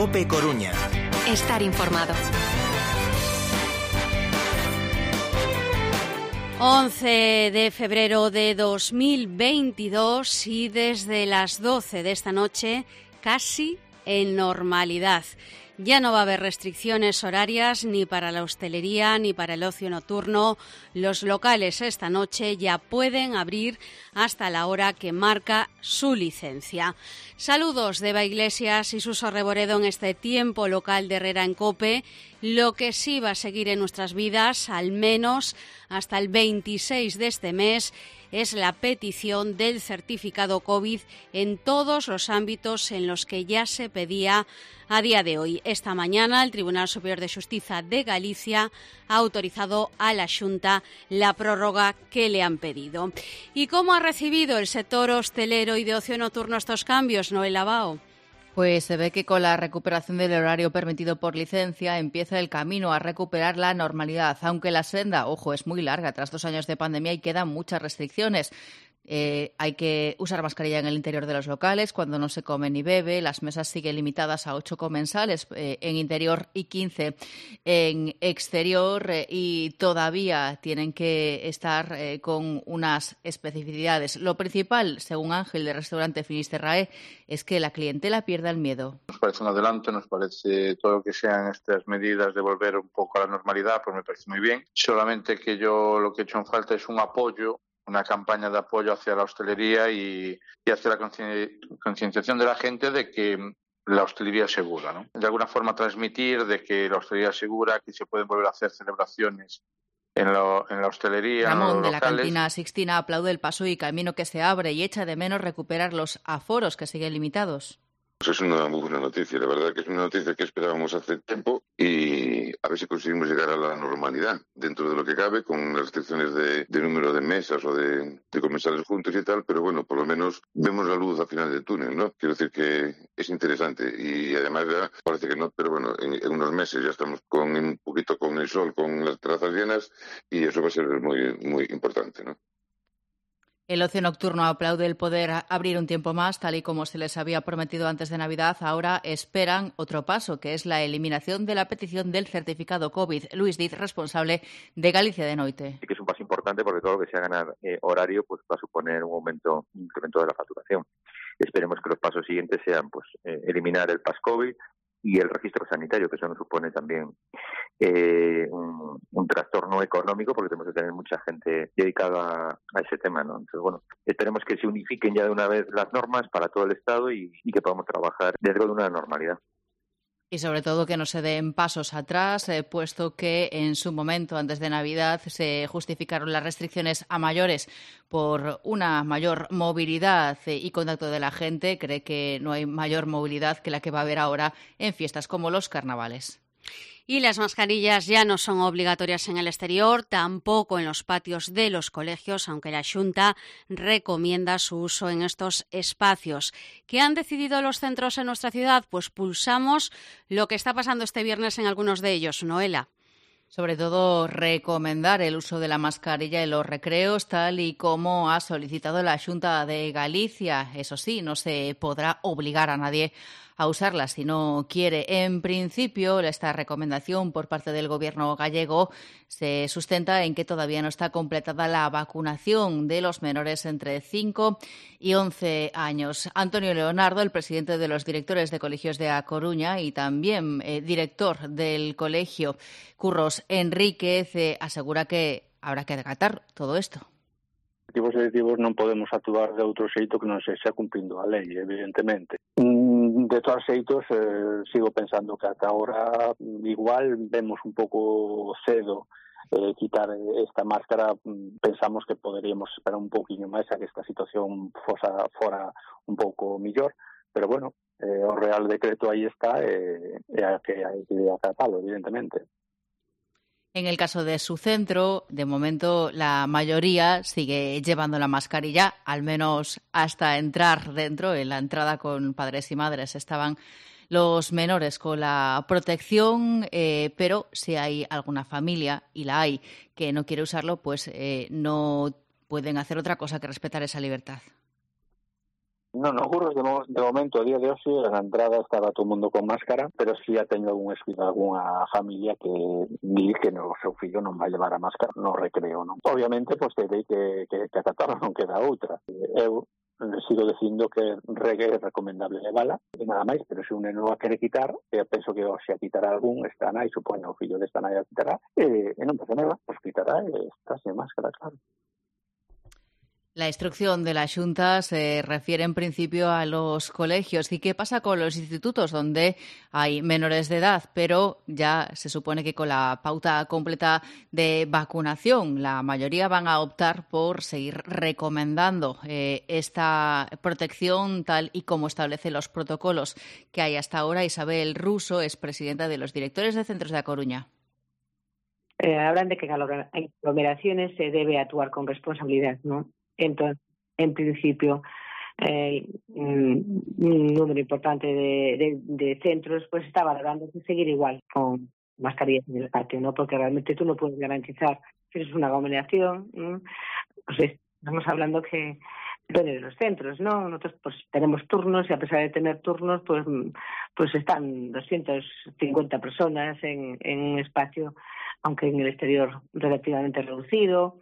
COPE Coruña. Estar informado. 11 de febrero de 2022 y desde las 12 de esta noche casi en normalidad. Ya no va a haber restricciones horarias ni para la hostelería ni para el ocio nocturno. Los locales esta noche ya pueden abrir hasta la hora que marca su licencia. Saludos de Eva Iglesias y Suso Reboredo en este tiempo local de Herrera en COPE. Lo que sí va a seguir en nuestras vidas, al menos hasta el 26 de este mes, es la petición del certificado COVID en todos los ámbitos en los que ya se pedía a día de hoy. Esta mañana el Tribunal Superior de Xustiza de Galicia ha autorizado a la Xunta la prórroga que le han pedido. ¿Y cómo ha recibido el sector hostelero y de ocio nocturno estos cambios, Noela Bao? Pues se ve que con la recuperación del horario permitido por licencia empieza el camino a recuperar la normalidad, aunque la senda, ojo, es muy larga tras 2 años de pandemia y quedan muchas restricciones. Hay que usar mascarilla en el interior de los locales cuando no se come ni bebe. Las mesas siguen limitadas a 8 comensales en interior y 15 en exterior y todavía tienen que estar con unas especificidades. Lo principal, según Ángel del restaurante Finisterrae, es que la clientela pierda el miedo. Nos parece un adelanto, nos parece todo lo que sean estas medidas de volver un poco a la normalidad, pues me parece muy bien. Solamente que yo lo que he hecho en falta es un apoyo, una campaña de apoyo hacia la hostelería y hacia la concienciación de la gente de que la hostelería es segura, ¿no? De alguna forma transmitir de que la hostelería es segura, que se pueden volver a hacer celebraciones en la hostelería. Ramón de la Cantina Sixtina aplaude el paso y camino que se abre y echa de menos recuperar los aforos que siguen limitados. Pues es una muy buena noticia, la verdad que es una noticia que esperábamos hace tiempo y a ver si conseguimos llegar a la normalidad dentro de lo que cabe con las restricciones de número de mesas o de comensales juntos y tal, pero bueno, por lo menos vemos la luz al final del túnel, ¿no? Quiero decir que es interesante y además ya parece que no, pero bueno, en unos meses ya estamos con un poquito con el sol, con las terrazas llenas y eso va a ser muy, muy importante, ¿no? El ocio nocturno aplaude el poder abrir un tiempo más, tal y como se les había prometido antes de Navidad. Ahora esperan otro paso, que es la eliminación de la petición del certificado COVID. Luis Diz, responsable de Galicia de Noite. Sí que es un paso importante porque todo lo que sea ganar horario pues va a suponer un incremento de la facturación. Esperemos que los pasos siguientes sean pues eliminar el Pass COVID y el registro sanitario, que eso nos supone también un trastorno económico porque tenemos que tener mucha gente dedicada a ese tema, ¿no? Entonces, bueno, esperemos que se unifiquen ya de una vez las normas para todo el Estado y que podamos trabajar dentro de una normalidad. Y sobre todo que no se den pasos atrás, puesto que en su momento, antes de Navidad, se justificaron las restricciones a mayores por una mayor movilidad y contacto de la gente. Cree que no hay mayor movilidad que la que va a haber ahora en fiestas como los carnavales. Y las mascarillas ya no son obligatorias en el exterior, tampoco en los patios de los colegios, aunque la Xunta recomienda su uso en estos espacios. ¿Qué han decidido los centros en nuestra ciudad? Pues pulsamos lo que está pasando este viernes en algunos de ellos. Noela. Sobre todo recomendar el uso de la mascarilla en los recreos, tal y como ha solicitado la Xunta de Galicia. Eso sí, no se podrá obligar a nadie a usarla si no quiere. En principio, esta recomendación por parte del Gobierno gallego se sustenta en que todavía no está completada la vacunación de los menores entre 5 y 11 años. Antonio Leonardo, el presidente de los directores de colegios de A Coruña y también director del colegio Curros Enríquez, asegura que habrá que acatar todo esto. Os selectivos non podemos actuar de outro xeito que non se xa cumprindo a lei, evidentemente. De todos xeitos, sigo pensando que ata ahora igual vemos un pouco cedo quitar esta máscara. Pensamos que poderíamos esperar un pouquiño máis a que esta situación fora un pouco millor, pero bueno, o Real Decreto aí está e hai que acatalo, evidentemente. En el caso de su centro, de momento la mayoría sigue llevando la mascarilla, al menos hasta entrar dentro. En la entrada con padres y madres estaban los menores con la protección, pero si hay alguna familia, y la hay, que no quiere usarlo, pues no pueden hacer otra cosa que respetar esa libertad. No, ocurre de momento, a día de hoxe, na entrada estaba todo o mundo con máscara, pero si ha teño algunha familia que di que o seu fillo non vai levar a máscara no recreo, non? Obviamente, pois terei que acatarlo, non queda outra. Eu sigo dicindo que é recomendable levala e nada máis, pero se un neno a quere quitar, penso que se a quitará algún, esta nai, supoño, o fillo desta nai a quitará, e non pasa nada, pois quitará e está sen máscara, claro. La instrucción de la Xunta se refiere en principio a los colegios. ¿Y qué pasa con los institutos donde hay menores de edad? Pero ya se supone que con la pauta completa de vacunación, la mayoría van a optar por seguir recomendando esta protección tal y como establece los protocolos que hay hasta ahora. Isabel Russo es presidenta de los directores de centros de A Coruña. Hablan de que en aglomeraciones se debe actuar con responsabilidad, ¿no? Entonces, en principio, un número importante de centros pues está valorando seguir igual con mascarillas en el patio, ¿no? Porque realmente tú no puedes garantizar si es una aglomeración, ¿no? Pues estamos hablando que depende de los centros, ¿no? Nosotros pues tenemos turnos y a pesar de tener turnos pues están 250 personas en un espacio, aunque en el exterior relativamente reducido.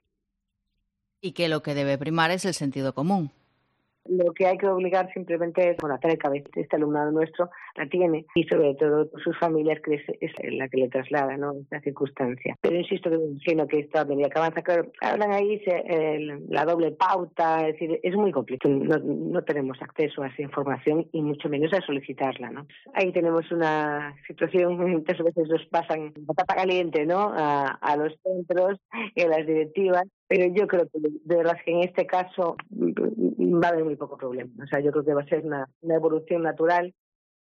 Y que lo que debe primar es el sentido común. Lo que hay que obligar simplemente es hacer el cabeza. Este alumnado nuestro la tiene y sobre todo sus familias, que es la que le traslada, ¿no?, esta circunstancia. Pero insisto que imagino que esta medida que avanza, claro, hablan ahí la doble pauta, es decir, es muy complicado. No tenemos acceso a esa información y mucho menos a solicitarla, ¿no? Ahí tenemos una situación, muchas veces nos pasan patata caliente, ¿no?, a los centros y a las directivas. Pero yo creo que de verdad que en este caso va a haber muy poco problema. O sea, yo creo que va a ser una evolución natural.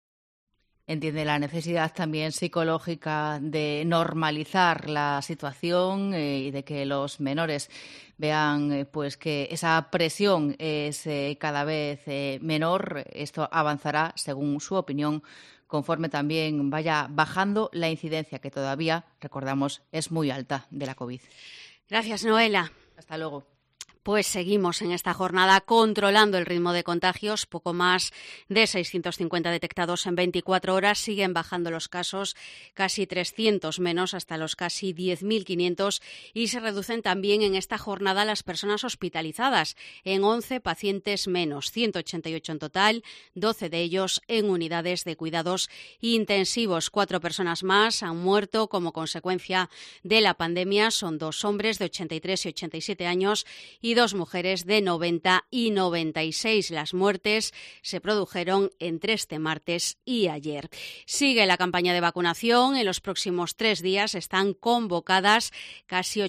Entiende la necesidad también psicológica de normalizar la situación y de que los menores vean pues que esa presión es cada vez menor. Esto avanzará, según su opinión, conforme también vaya bajando la incidencia, que todavía, recordamos, es muy alta de la COVID. Gracias, Noela. Hasta luego. Pues seguimos en esta jornada controlando el ritmo de contagios. Poco más de 650 detectados en 24 horas. Siguen bajando los casos, casi 300 menos, hasta los casi 10.500. Y se reducen también en esta jornada las personas hospitalizadas, en 11 pacientes menos, 188 en total, 12 de ellos en unidades de cuidados intensivos. 4 personas más han muerto como consecuencia de la pandemia. Son 2 hombres de 83 y 87 años y 2 mujeres de 90 y 96. Las muertes se produjeron entre este martes y ayer. Sigue la campaña de vacunación. En los próximos 3 días están convocadas casi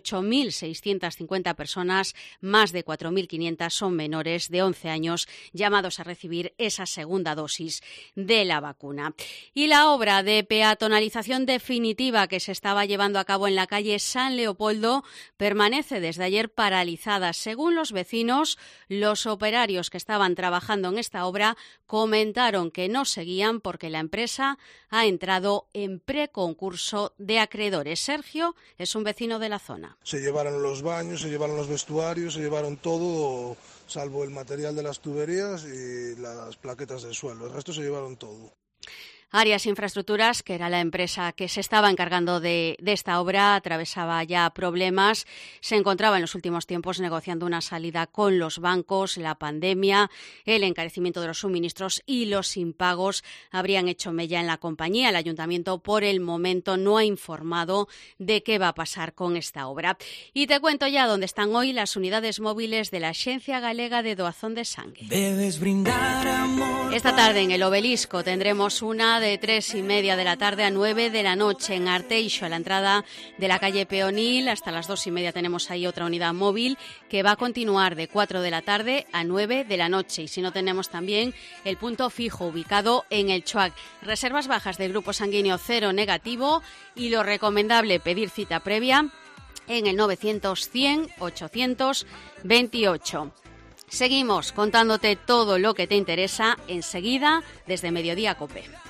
8.650 personas, más de 4.500 son menores de 11 años llamados a recibir esa segunda dosis de la vacuna. Y la obra de peatonalización definitiva que se estaba llevando a cabo en la calle San Leopoldo permanece desde ayer paralizada. Según los vecinos, los operarios que estaban trabajando en esta obra comentaron que no seguían porque la empresa ha entrado en preconcurso de acreedores. Sergio es un vecino de la zona. Se llevaron los baños, se llevaron los vestuarios, se llevaron todo, salvo el material de las tuberías y las plaquetas del suelo. El resto se llevaron todo. Arias Infraestructuras, que era la empresa que se estaba encargando de esta obra, atravesaba ya problemas. Se encontraba en los últimos tiempos negociando una salida con los bancos. La pandemia, el encarecimiento de los suministros y los impagos habrían hecho mella en la compañía. El ayuntamiento, por el momento, no ha informado de qué va a pasar con esta obra. Y te cuento ya dónde están hoy las unidades móviles de la Axencia Galega de Doazón de Sangue. Esta tarde en el Obelisco tendremos una de 3:30 de la tarde a 9 de la noche en Arteixo, a la entrada de la calle Peonil. Hasta las 2:30 tenemos ahí otra unidad móvil que va a continuar de 4 de la tarde a 9 de la noche. Y si no, tenemos también el punto fijo ubicado en el Chuac. Reservas bajas de grupo sanguíneo 0 negativo y lo recomendable pedir cita previa en el 900 100 828. Seguimos contándote todo lo que te interesa enseguida desde Mediodía COPE.